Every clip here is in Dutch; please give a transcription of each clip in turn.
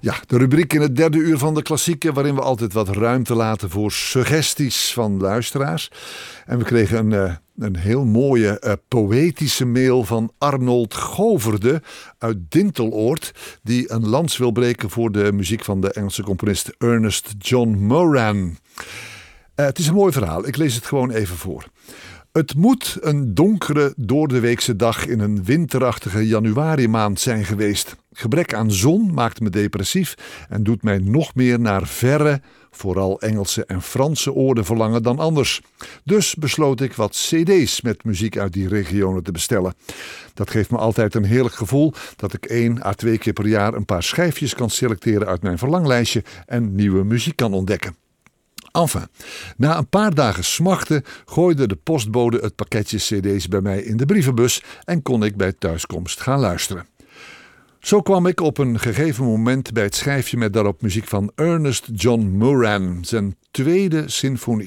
Ja, de rubriek in het derde uur van de klassieken, waarin we altijd wat ruimte laten voor suggesties van luisteraars. En we kregen een heel mooie poëtische mail van Arnold Goverde uit Dinteloord, die een lans wil breken voor de muziek van de Engelse componist Ernest John Moran. Het is een mooi verhaal, ik lees het gewoon even voor. Het moet een donkere doordeweekse dag in een winterachtige januarimaand zijn geweest. Gebrek aan zon maakt me depressief en doet mij nog meer naar verre, vooral Engelse en Franse oorden verlangen dan anders. Dus besloot ik wat cd's met muziek uit die regionen te bestellen. Dat geeft me altijd een heerlijk gevoel dat ik 1 à 2 keer per jaar een paar schijfjes kan selecteren uit mijn verlanglijstje en nieuwe muziek kan ontdekken. Enfin, na een paar dagen smachten gooide de postbode het pakketje cd's bij mij in de brievenbus en kon ik bij thuiskomst gaan luisteren. Zo kwam ik op een gegeven moment bij het schijfje met daarop muziek van Ernest John Moran, zijn tweede symfonie.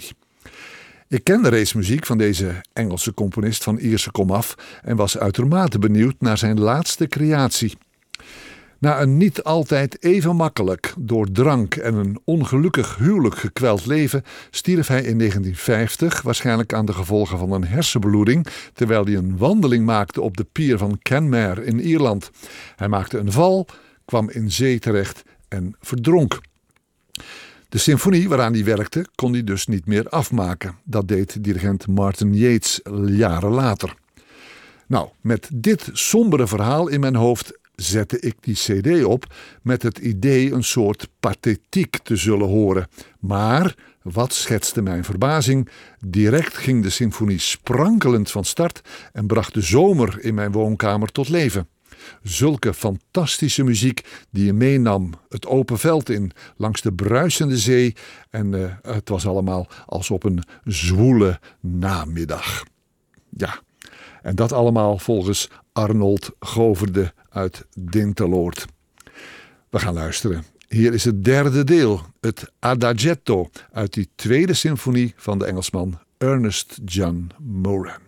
Ik kende reeds muziek van deze Engelse componist van Ierse komaf en was uitermate benieuwd naar zijn laatste creatie. Na een niet altijd even makkelijk door drank en een ongelukkig huwelijk gekweld leven stierf hij in 1950, waarschijnlijk aan de gevolgen van een hersenbloeding, terwijl hij een wandeling maakte op de pier van Kenmare in Ierland. Hij maakte een val, kwam in zee terecht en verdronk. De symfonie waaraan hij werkte kon hij dus niet meer afmaken. Dat deed dirigent Martin Yates jaren later. Nou, met dit sombere verhaal in mijn hoofd zette ik die cd op met het idee een soort pathetiek te zullen horen. Maar, wat schetste mijn verbazing, direct ging de symfonie sprankelend van start en bracht de zomer in mijn woonkamer tot leven. Zulke fantastische muziek die je meenam het open veld in, langs de bruisende zee en het was allemaal als op een zwoele namiddag. Ja, en dat allemaal volgens Arnold Goverde uit Dinteloord. We gaan luisteren. Hier is het derde deel, het Adagietto uit die tweede symfonie van de Engelsman Ernest John Moran.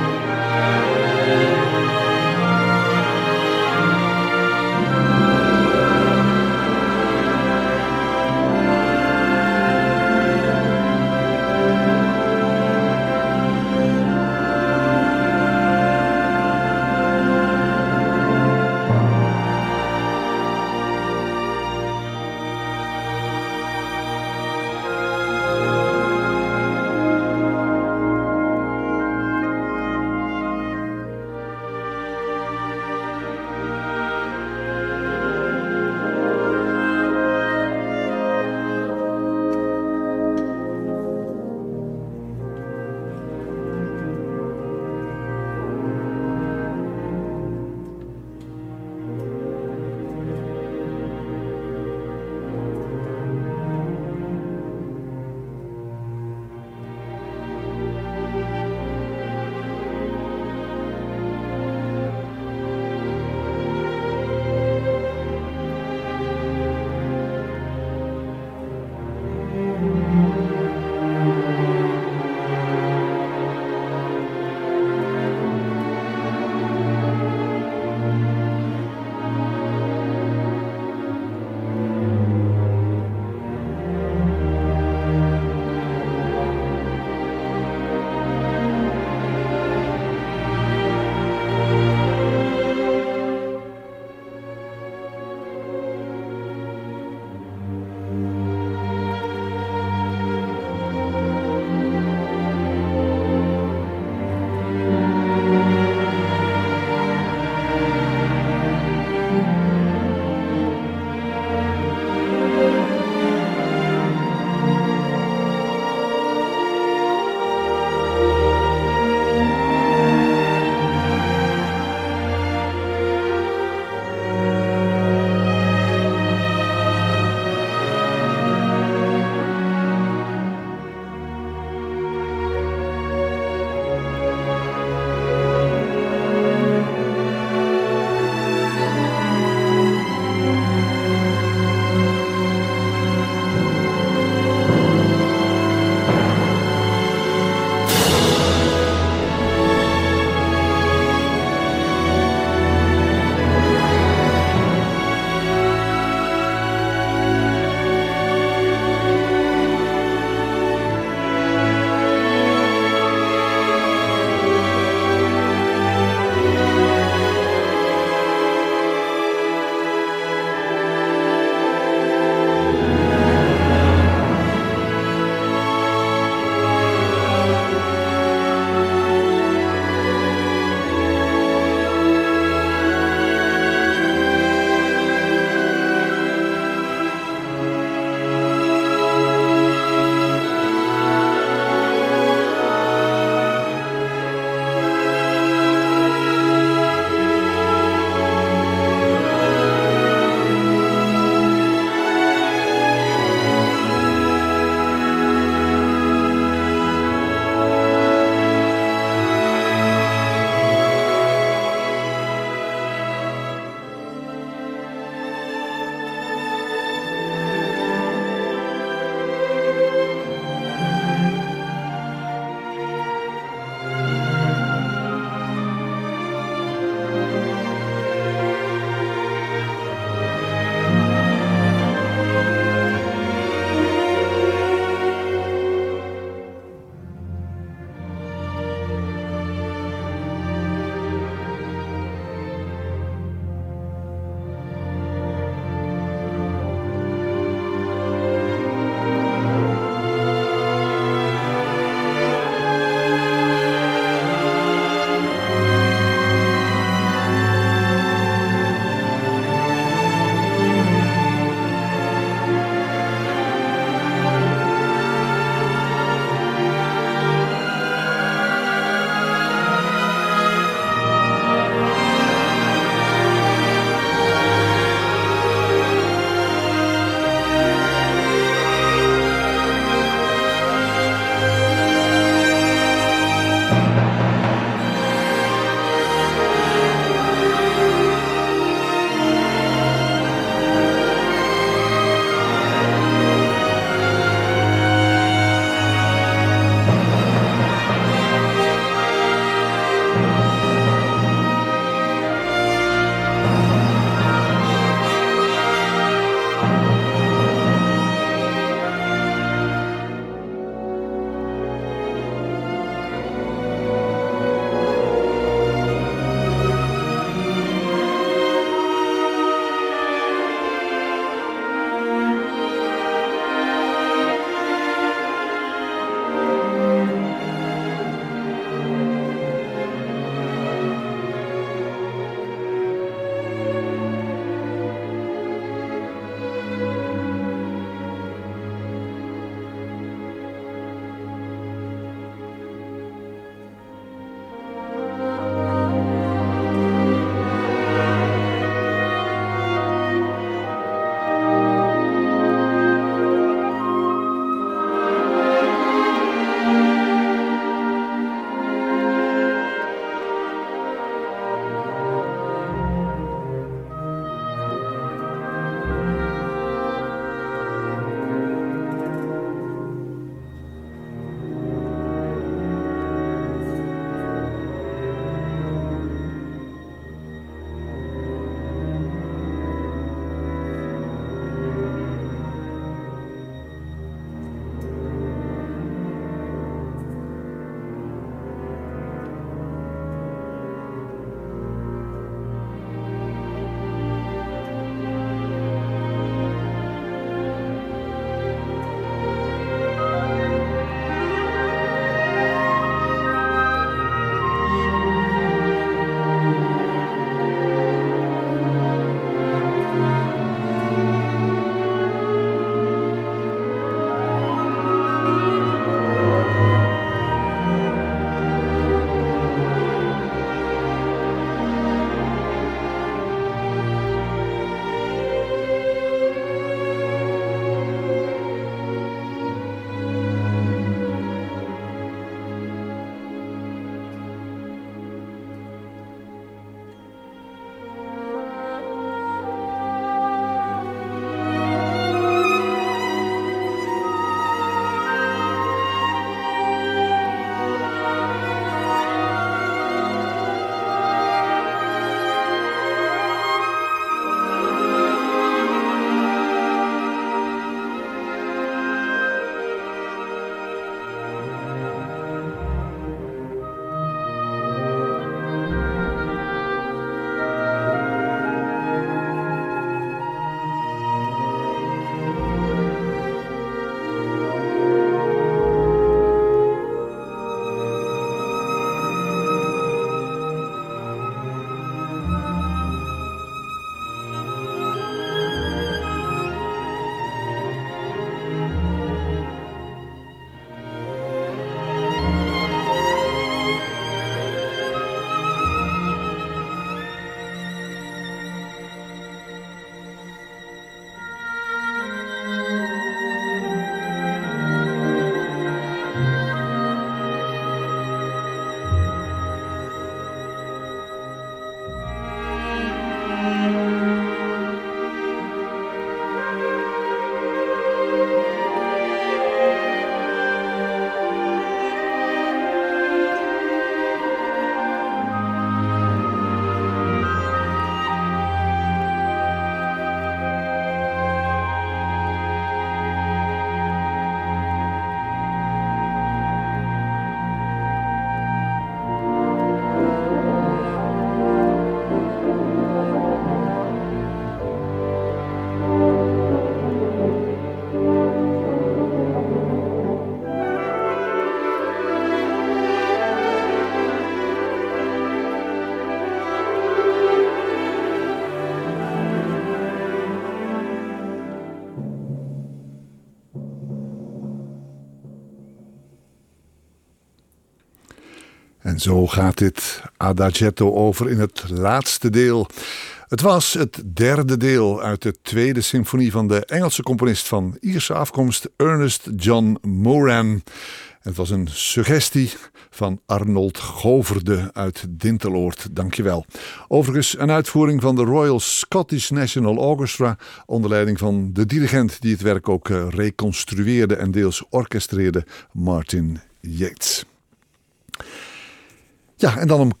En zo gaat dit adagietto over in het laatste deel. Het was het derde deel uit de tweede symfonie van de Engelse componist van Ierse afkomst, Ernest John Moran. Het was een suggestie van Arnold Goverde uit Dinteloord. Dankjewel. Overigens een uitvoering van de Royal Scottish National Orchestra onder leiding van de dirigent die het werk ook reconstrueerde en deels orchestreerde, Martin Yates. Ja, en dan om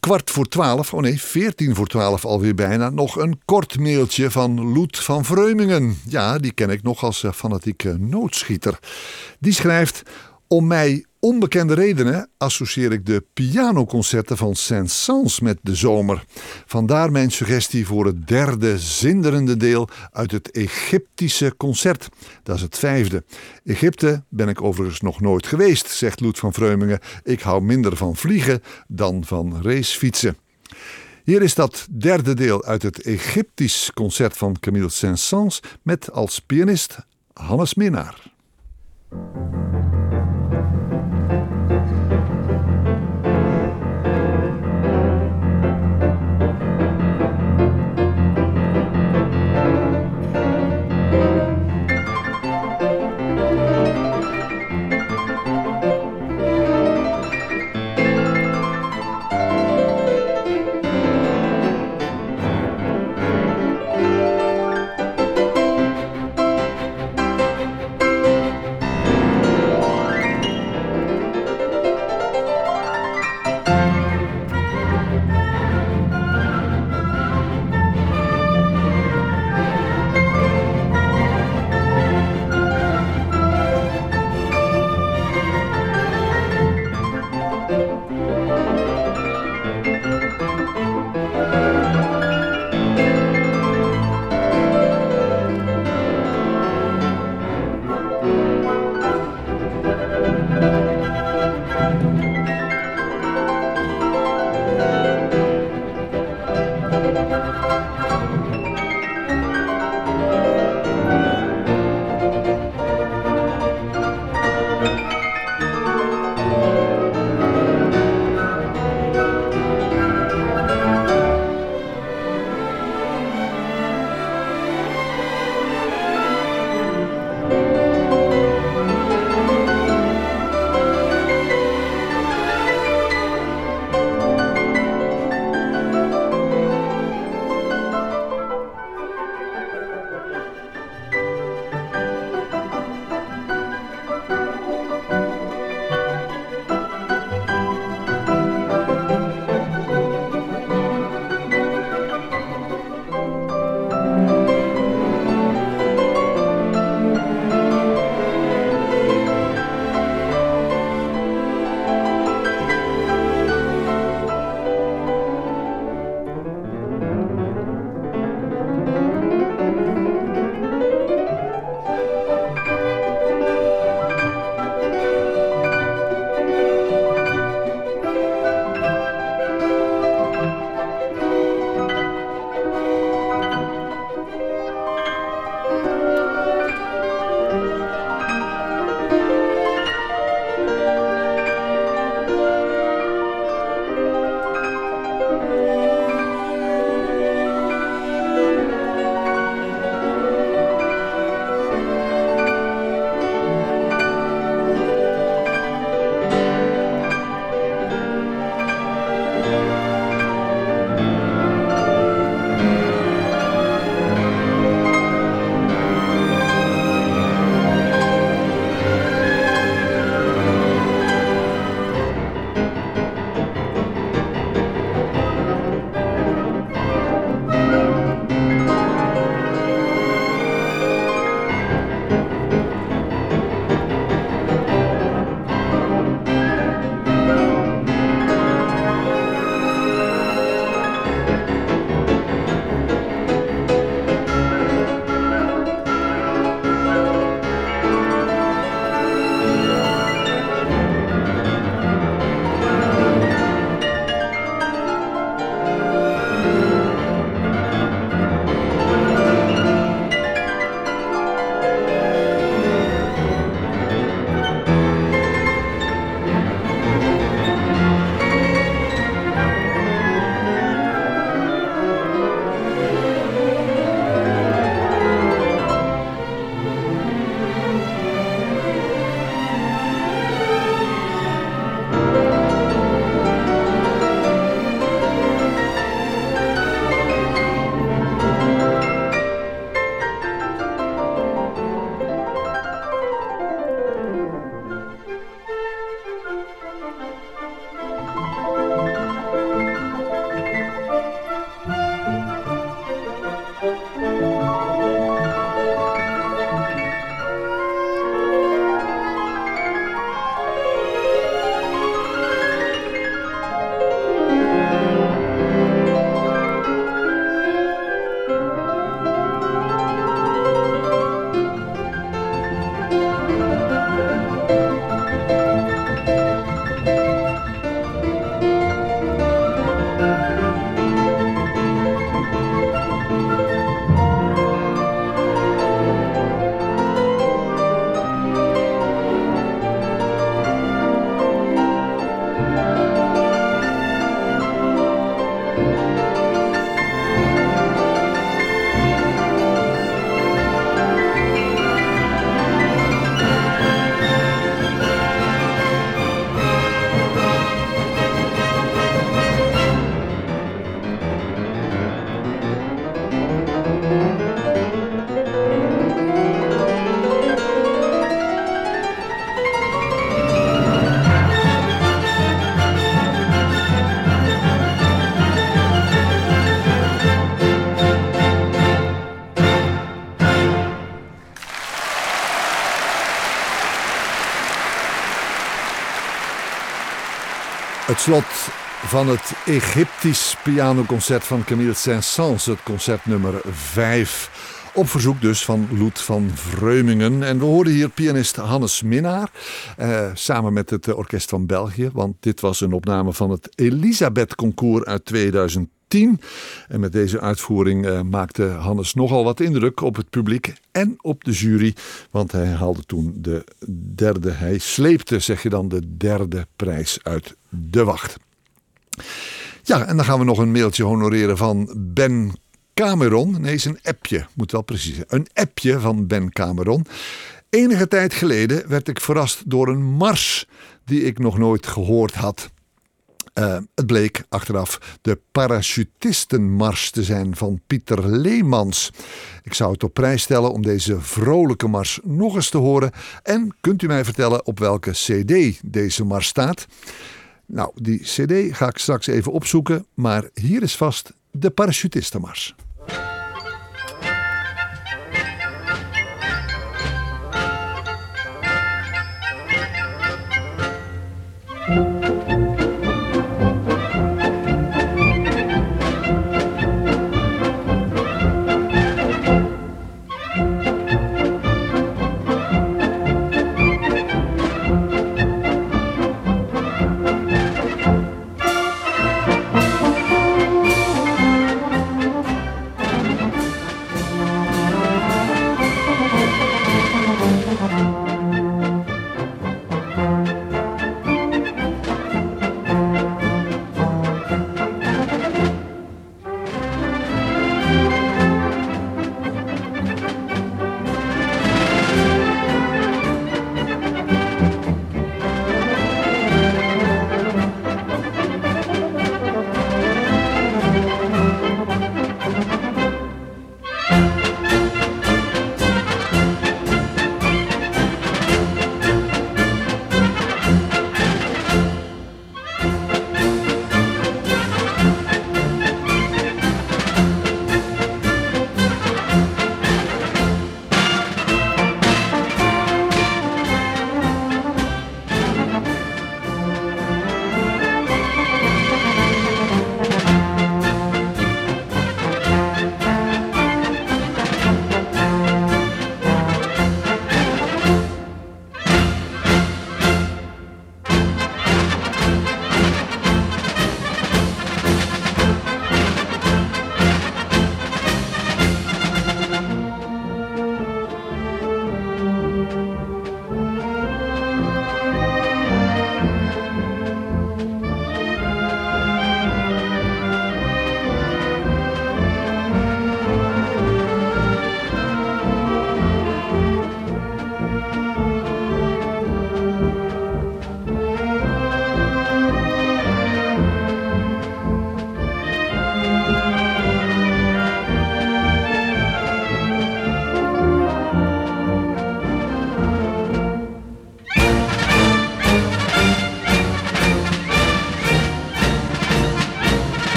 11:15 alweer bijna, nog een kort mailtje van Loet van Vreumingen. Ja, die ken ik nog als fanatieke noodschieter. Die schrijft: om mij onbekende redenen associeer ik de pianoconcerten van Saint-Saëns met de zomer. Vandaar mijn suggestie voor het derde zinderende deel uit het Egyptische concert. Dat is het 5e. Egypte ben ik overigens nog nooit geweest, zegt Loet van Vreumingen. Ik hou minder van vliegen dan van racefietsen. Hier is dat derde deel uit het Egyptisch concert van Camille Saint-Saëns met als pianist Hannes Minnaar. Het slot van het Egyptisch pianoconcert van Camille Saint-Saëns, het concert nummer 5. Op verzoek dus van Loet van Vreumingen. En we hoorden hier pianist Hannes Minnaar, samen met het Orkest van België. Want dit was een opname van het Elisabeth Concours uit 2010. En met deze uitvoering maakte Hannes nogal wat indruk op het publiek en op de jury. Want hij haalde toen hij sleepte, zeg je dan, de derde prijs uit de wacht. Ja, en dan gaan we nog een mailtje honoreren van Ben Cameron. Nee, is een appje, moet wel precies zijn. Een appje van Ben Cameron. Enige tijd geleden werd ik verrast door een mars die ik nog nooit gehoord had. Het bleek achteraf de parachutistenmars te zijn van Pieter Leemans. Ik zou het op prijs stellen om deze vrolijke mars nog eens te horen. En kunt u mij vertellen op welke cd deze mars staat? Nou, die cd ga ik straks even opzoeken, maar hier is vast de parachutistenmars.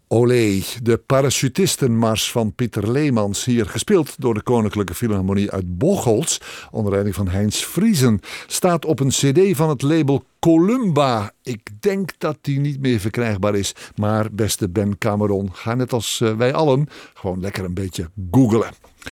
Olé, de parachutistenmars van Pieter Leemans, hier gespeeld door de Koninklijke Philharmonie uit Bocholt, onder leiding van Heinz Friesen, staat op een cd van het label Columba. Ik denk dat die niet meer verkrijgbaar is, maar beste Ben Cameron, ga net als wij allen gewoon lekker een beetje googlen.